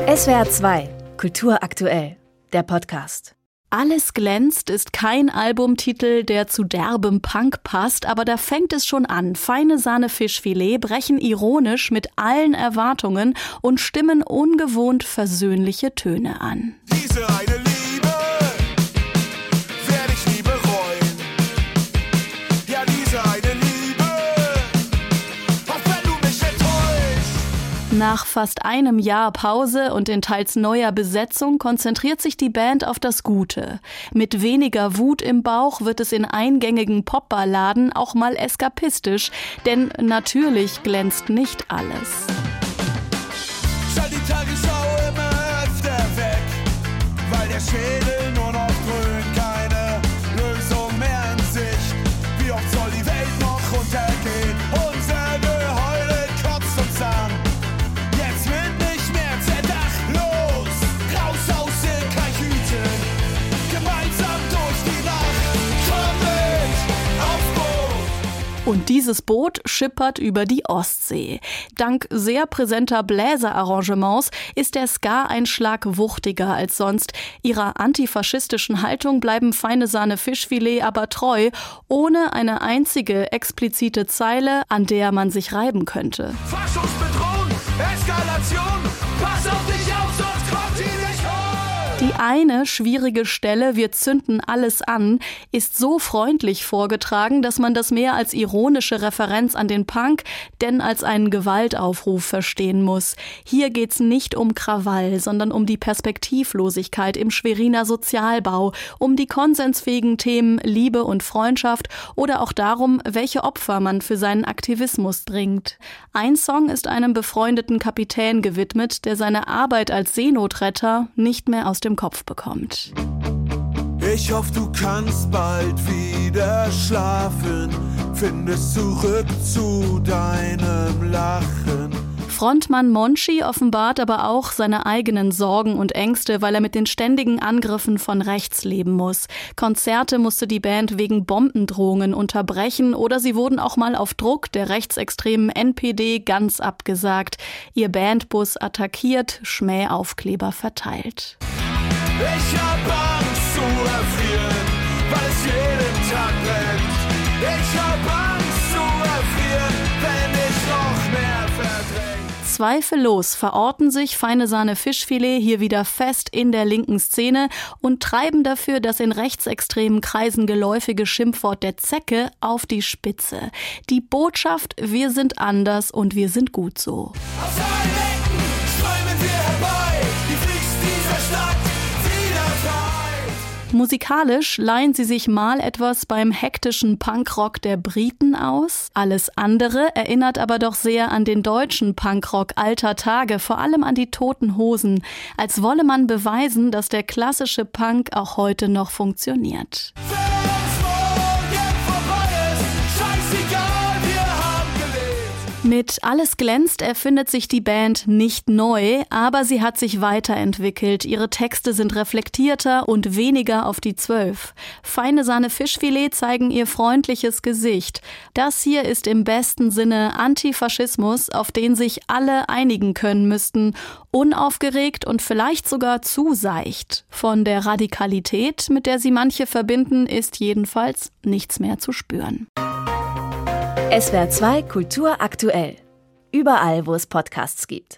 SWR 2, Kultur aktuell, der Podcast. Alles glänzt ist kein Albumtitel, der zu derbem Punk passt, aber da fängt es schon an. Feine Sahne Fischfilet brechen ironisch mit allen Erwartungen und stimmen ungewohnt versöhnliche Töne an. Diese eine Liebe werde ich nie bereuen. Ja, diese eine Liebe, auch wenn du mich enttäuscht. Nach fast einem Jahr Pause und in teils neuer Besetzung konzentriert sich die Band auf das Gute. Mit weniger Wut im Bauch wird es in eingängigen Popballaden auch mal eskapistisch, denn natürlich glänzt nicht alles. Schalt die Tagesschau immer öfter weg, weil der Schädel nur noch dröhnt, keine Lösung mehr in Sicht. Wie oft soll die Welt noch untergehen? Unser Geheule kotzt uns an. Jetzt wird nicht mehr zerdachtlos, raus aus den Kajüten, gemeinsam durch die Nacht, komm mit aufs Boot. Und dieses Boot schippert über die Ostsee. Dank sehr präsenter Bläserarrangements ist der Ska-Einschlag wuchtiger als sonst. Ihrer antifaschistischen Haltung bleiben Feine Sahne Fischfilet aber treu, ohne eine einzige explizite Zeile, an der man sich reiben könnte. Faschos bedrohen, Eskalation, pass auf dich auf, sonst kommt sie nicht hoch. Die eine schwierige Stelle, wir zünden alles an, ist so freundlich vorgetragen, dass man das mehr als ironische Referenz an den Punk, denn als einen Gewaltaufruf verstehen muss. Hier geht's nicht um Krawall, sondern um die Perspektivlosigkeit im Schweriner Sozialbau, um die konsensfähigen Themen Liebe und Freundschaft oder auch darum, welche Opfer man für seinen Aktivismus bringt. Ein Song ist einem befreundeten Kapitän gewidmet, der seine Arbeit als Seenotretter nicht mehr aus dem Kopf bekommt. Ich hoffe, du kannst bald wieder schlafen, findest zurück zu deinem Lachen. Frontmann Monchi offenbart aber auch seine eigenen Sorgen und Ängste, weil er mit den ständigen Angriffen von rechts leben muss. Konzerte musste die Band wegen Bombendrohungen unterbrechen oder sie wurden auch mal auf Druck der rechtsextremen NPD ganz abgesagt. Ihr Bandbus attackiert, Schmähaufkleber verteilt. Ich hab Angst zu erfrieren, weil es jeden Tag brennt. Ich hab Angst zu erfrieren, wenn ich noch mehr verdrängt. Zweifellos verorten sich Feine Sahne Fischfilet hier wieder fest in der linken Szene und treiben dafür das in rechtsextremen Kreisen geläufige Schimpfwort der Zecke auf die Spitze. Die Botschaft, wir sind anders und wir sind gut so. Aus allen Ecken strömen wir herbei, die Freaks dieser Stadt wieder frei. Musikalisch leihen sie sich mal etwas beim hektischen Punkrock der Briten aus. Alles andere erinnert aber doch sehr an den deutschen Punkrock alter Tage, vor allem an die Toten Hosen, als wolle man beweisen, dass der klassische Punk auch heute noch funktioniert. Mit Alles glänzt erfindet sich die Band nicht neu, aber sie hat sich weiterentwickelt. Ihre Texte sind reflektierter und weniger auf die 12. Feine Sahne Fischfilet zeigen ihr freundliches Gesicht. Das hier ist im besten Sinne Antifaschismus, auf den sich alle einigen können müssten. Unaufgeregt und vielleicht sogar zu seicht. Von der Radikalität, mit der sie manche verbinden, ist jedenfalls nichts mehr zu spüren. SWR 2, Kultur aktuell. Überall, wo es Podcasts gibt.